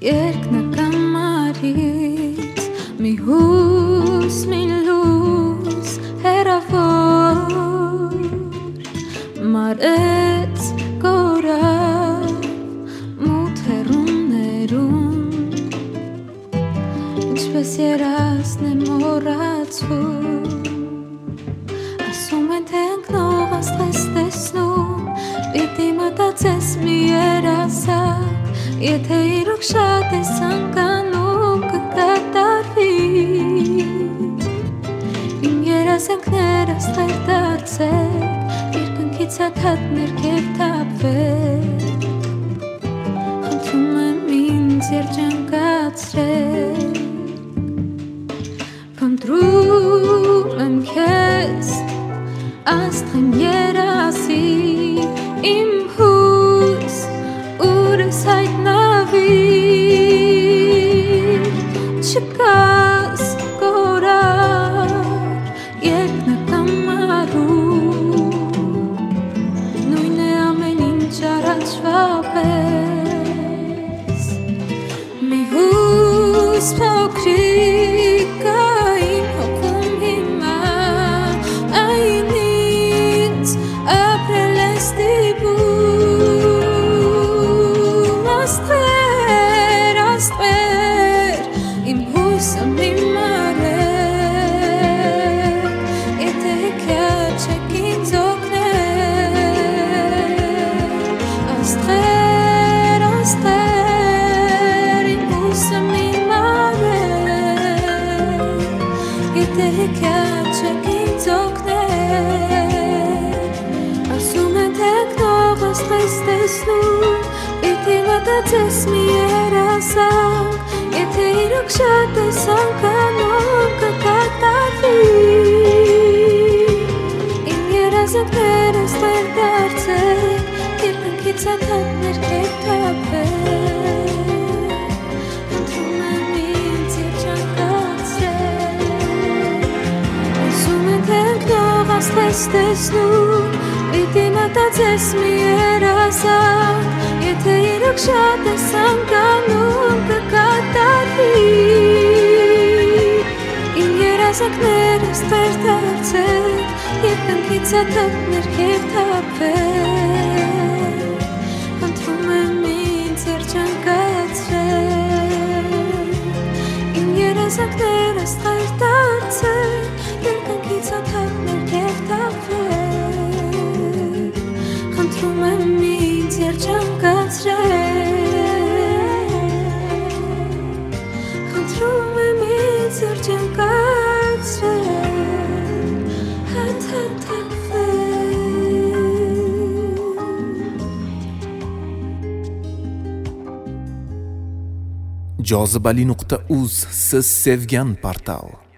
երկնակամարից մի հուս, մի լույս հեռավոր մարեց կորավ մութ հեռուներում ինչպես երազն է մոռացվում ասում են թե ընկնող աստղես տեսնում պիտի մտածես մի երազակ Եթե իրոք շատ ես անկանում կկատարվի Իմ երազանքները ստեղ դարձել Երկնքից աթաթ ներքև թափվել Խնդրում եմ ինձ երջանկացրել Փնտրում եմ քեզ աստղ իմ երազի Իմ հույս Ուրս հայտնավիր Չկաս կորար երկնակամարում Նույն է ամեն ինչ առաջվա պես Մի հույս փոքրիկ կա իմ հոգում հիմա Այն ինձ ապրել է ստիպում Աստղեր, իմ հույսը մի մարեք Եթե հեքիաթ չեք ինձ օգնել Աստղեր, իմ հույսը մի մարեք Եթե հեքիաթ չեք ինձ օգնել Ասում են թե ընկնող աստղես տեսնում Պիտի մտածես մի երազանք Եթե իրոք շատ ես անկանում կկատարվի Իմ երազանքները ստեղ դարձել Երկնքից աթաթ ներքև թափվել Խնդրում եմ ինձ երջանկացրել Ասում են թե ընկնող աստղես տեսնում Պիտի մտածես մի երազանք Եթե իրոք շատ ես անկանում կկատարվի Իմ երազանքները ստեղ դարձել Երկնքից աթաթ ներքև թափվել Խնդրում եմ ինձ երջանկացրել Իմ երազանքները ստեղ դարձել Երկնքից աթաթ ներքև թափվել Խնդրում եմ ինձ երջանկացրել Խնդրում եմ ինձ երջանկացրել Աթաթ թափվել Jozibali.uz Siz sevgan portal